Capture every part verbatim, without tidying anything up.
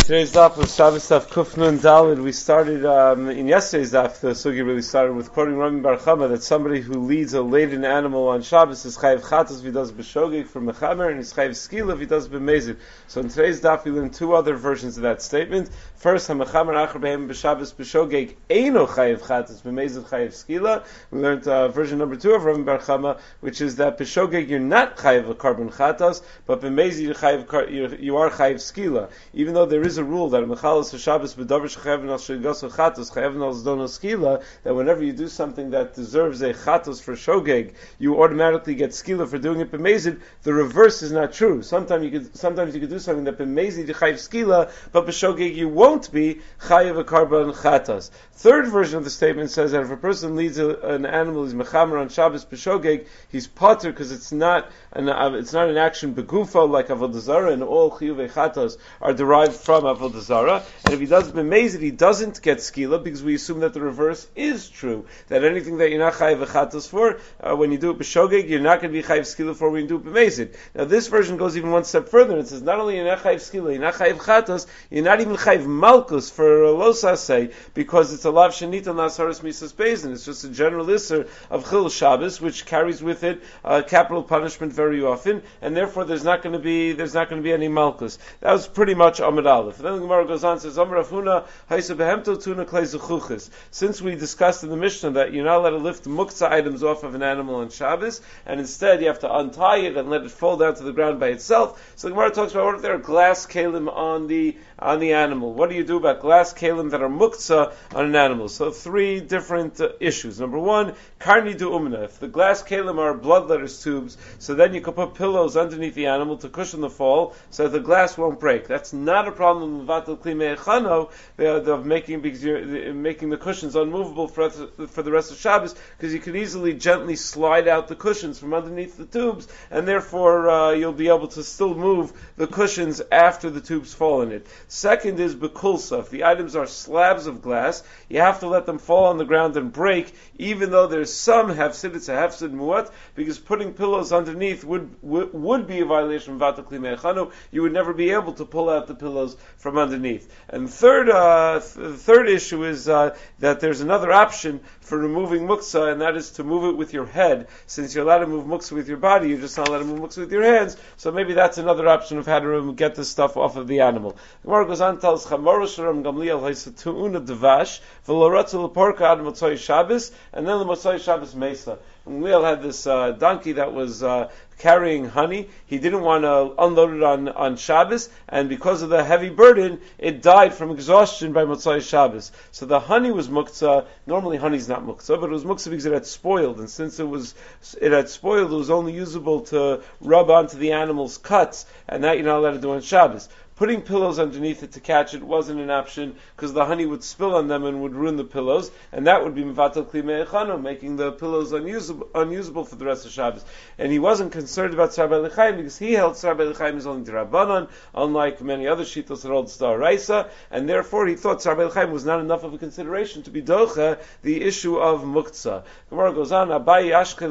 Today's daf was Shabbos daf Kuf Nun Daled. We started um, in yesterday's daf. The sugi really started with quoting Rami Bar Chama that somebody who leads a laden animal on Shabbos is chayiv chatos if he does b'shogeg for mechamer, and he's chayiv skila if he does b'mezid. So in today's daf we learned two other versions of that statement. First, hamechamer acher behem b'Shabbos b'shogeg eino chayiv chatos b'mezid chayiv skila. We learned uh, version number two of Rami Bar Chama, which is that b'shogeg you're not chayiv a carbon chatos, but b'mezid you chayiv you are chayiv skila, even though there is a rule that mechalos Shabbos b'davar shechayav al shegaso chatos chayav al zdono skila, that whenever you do something that deserves a chatos for shogeg, you automatically get skila for doing it b'mezid. The reverse is not true. Sometimes you could sometimes you could do something that b'mezid you chayav skila, but b'shogeg you won't be chayav a carbon chatos. Third version of the statement says that if a person leads a, an animal, he's mechamer on Shabbos b'shogeg, he's potter because it's not an uh, it's not an action begufo like avodah zarah, and all chiyuvei chatos are derived from avodah zarah. And if he does b'mezid, he doesn't get skila, because we assume that the reverse is true, that anything that you're not chayiv chatos for, uh, when you do it b'shogeg, you're not going to be chayiv skila for when you do it b'mezid. Now this version goes even one step further. It says not only you're not chayiv skila, you're not chayiv chatos, you're not even chayiv malkus for lo saseh, because it's a lav shenita nasaris misas bezin. It's just a general isser of chil Shabbos, which carries with it uh, capital punishment very often, and therefore there's not going to be there's not going to be any malkus. That was pretty much Amud Aleph. Then the Gemara goes on and says, Amar Afuna haisa behemto tuna klei zechuchis. Since we discussed in the Mishnah that you're not allowed to lift muktzah items off of an animal on Shabbos, and instead you have to untie it and let it fall down to the ground by itself. So the Gemara talks about, what if there are glass kalim on the on the animal? What do you do about glass kalim that are muktzah on an animal? So three different uh, issues. Number one, karni du umna. If the glass kalim are bloodletters tubes, so then you can put pillows underneath the animal to cushion the fall, so that the glass won't break. That's not a problem with vatal klime echano, of making because you're making the cushions unmovable for for the rest of Shabbos, because you can easily gently slide out the cushions from underneath the tubes, and therefore uh, you'll be able to still move the cushions after the tubes fall in it. Second is bekulsa. If the items are slabs of glass, you have to let them fall on the ground and break, even though there's some hefsid, it's a hefsid muat, because putting pillows underneath would would, would be a violation of vatal klime echano. You would never be able to pull out the pillows from underneath. And third, uh, th- the third issue is uh, that there's another option for removing muktzah, and that is to move it with your head. Since you're allowed to move muktzah with your body, you're just not allowed to move muktzah with your hands. So maybe that's another option of how to get this stuff off of the animal. The Gemara goes on, tells Chamorah Sharam Gamliel Haisatuuna Devash V'Loratzu Leporka Ad Motzai Shabbos, and then the Motzai Shabbos Mesa. Gamliel had this uh, donkey that was uh, carrying honey. He didn't want to unload it on, on Shabbos, and because of the heavy burden, it died from exhaustion by Motzai Shabbos. So the honey was muktzah. Normally honey's not muktzah, but it was muktzah because it had spoiled, and since it was it had spoiled, it was only usable to rub onto the animal's cuts, and that you're not allowed to do on Shabbos. Putting pillows underneath it to catch it wasn't an option, because the honey would spill on them and would ruin the pillows, and that would be mevatel klime echano, making the pillows unusable, unusable for the rest of Shabbos. And he wasn't concerned about Tzar B'Lechaim, because he held Tzar B'Lechaim is only D'Rabbanan, unlike many other shittos that hold Tzar Raisa, and therefore he thought Tzar B'Lechaim was not enough of a consideration to be docha the issue of muktzah. Gemara goes on, Abaye ashke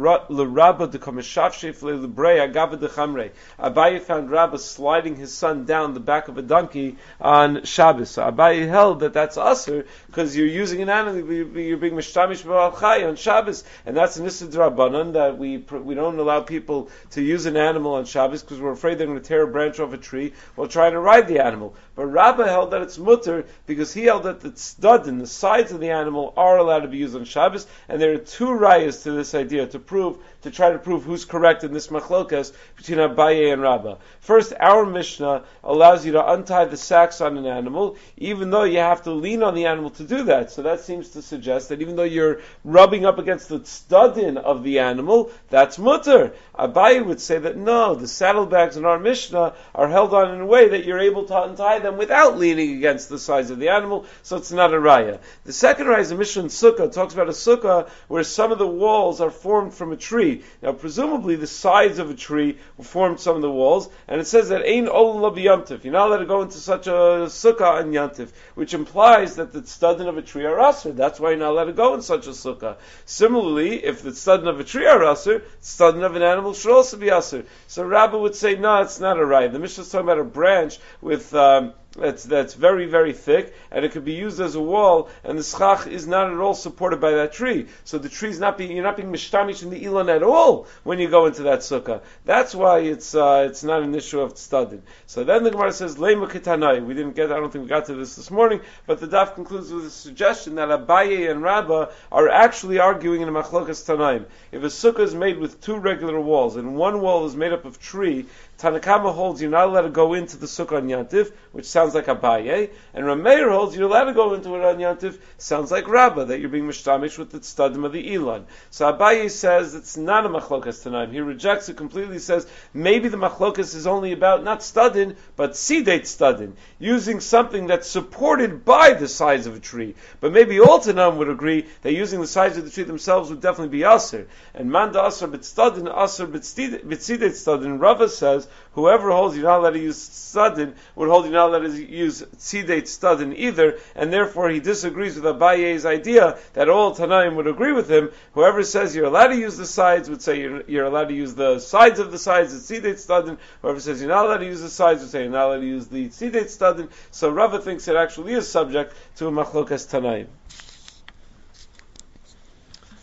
l'Rabba de'kameshafshef le'lebrei agava de'chamrei. Abaye found Rabba sliding his son down the back of a donkey on Shabbos. So Abaye held that that's usher, because you're using an animal, you're being mishtamish b'al chai on Shabbos, and that's an issur d'Rabbanan, that we we don't allow people to use an animal on Shabbos because we're afraid they're going to tear a branch off a tree while trying to ride the animal. But Rabbah held that it's mutter, because he held that the tzadin, the sides of the animal, are allowed to be used on Shabbos, and there are two rayas to this idea to prove, to try to prove who's correct in this machlokas between Abaye and Rabbah. First, our Mishnah allows you to untie the sacks on an animal, even though you have to lean on the animal to do that. So that seems to suggest that even though you're rubbing up against the tzadin of the animal, that's mutter. Abaye would say that no, the saddlebags in our Mishnah are held on in a way that you're able to untie them without leaning against the sides of the animal, so it's not a raya. The second raya is a Mishnah in Sukkah. It talks about a Sukkah where some of the walls are formed from a tree. Now, presumably the sides of a tree formed some of the walls, and it says that Ein Olam Lo B'Yamtiv. You're not allowed to go into such a Sukkah on Yantiv, which implies that the tzadin of a tree are asur. That's why you're not allowed to go in such a Sukkah. Similarly, if the tzadin of a tree are asur, tzadin of an animal should also be asur. So Rabbah would say, no, it's not a raya. The Mishnah is talking about a branch with um, that's that's very, very thick, and it could be used as a wall, and the schach is not at all supported by that tree. So the tree's not being, you're not being mishtamish in the ilan at all when you go into that sukkah. That's why it's uh, it's not an issue of tzadin. So then the Gemara says, Lema Kitanai. We didn't get, I don't think we got to this this morning, but the daf concludes with a suggestion that Abaye and Rabbah are actually arguing in a machlokas Tanaim. If a sukkah is made with two regular walls, and one wall is made up of tree, Tanakama holds you're not allowed to go into the sukkah on Yantif, which sounds like Abaye, and Rameir holds you're allowed to go into it on Yantif, sounds like Rabbah, that you're being mishtamish with the tzadim of the Ilan. So Abaye says it's not a machlokas Tanaim. He rejects it completely, says maybe the machlokas is only about not studin, but sidate studin, using something that's supported by the sides of a tree. But maybe all Tanaim would agree that using the sides of the tree themselves would definitely be aser. And manda aser b'tstadin, aser b'tsidate studin. Rava says whoever holds you're not allowed to use studin would hold you're not allowed to use tzidate studin either, and therefore he disagrees with Abaye's idea that all Tanaim would agree with him. Whoever says you're allowed to use the sides would say you're, you're allowed to use the sides of the sides, the tzidate studin. Whoever says you're not allowed to use the sides would say you're not allowed to use the tzidate studin. So Rava thinks it actually is subject to a machlokas Tanaim.